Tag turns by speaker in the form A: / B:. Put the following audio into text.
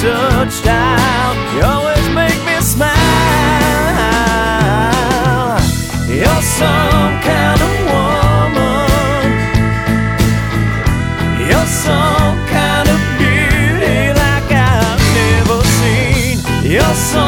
A: touchdown. You always make me smile. You're some kind of woman. You're some kind of beauty like I've never seen. You're some